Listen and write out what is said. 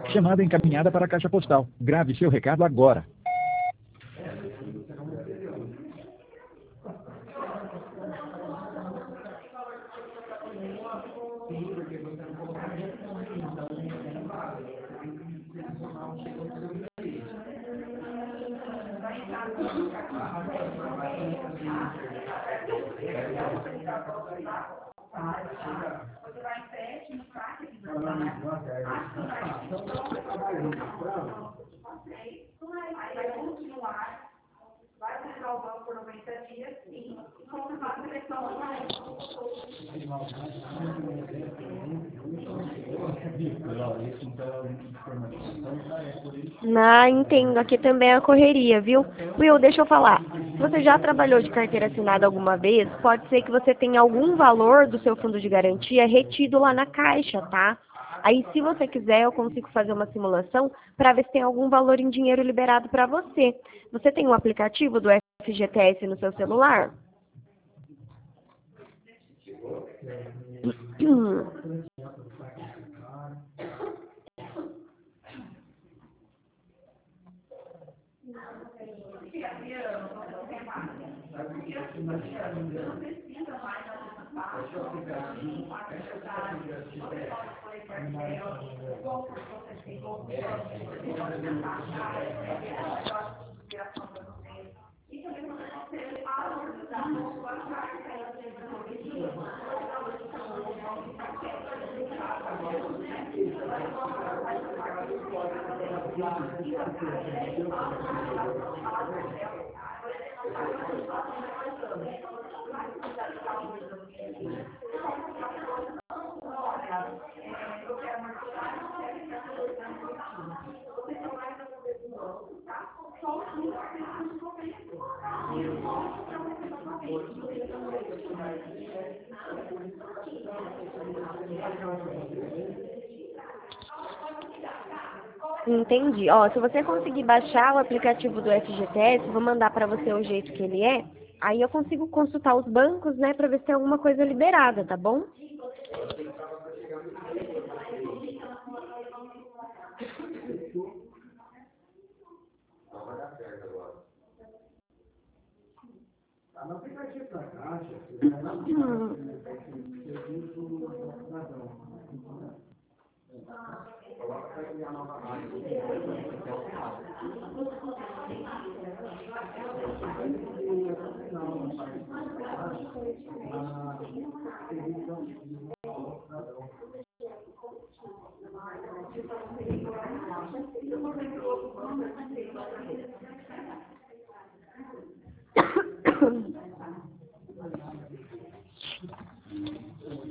Chamada encaminhada para a caixa postal. Grave seu recado agora. Vai utilizar o banco por 90 dias, sim, e confirmar a seleção online. Ah, entendo. Aqui também é a correria, viu? Will, deixa eu falar. Se você já trabalhou de carteira assinada alguma vez, pode ser que você tenha algum valor do seu fundo de garantia retido lá na caixa, tá? Aí, se você quiser, eu consigo fazer uma simulação para ver se tem algum valor em dinheiro liberado para você. Você tem um aplicativo do FGTS no seu celular? Entendi. Ó, se você conseguir baixar o aplicativo do FGTS, vou mandar para você o jeito que ele é. Aí eu consigo consultar os bancos, né, para ver se tem alguma coisa liberada, tá bom?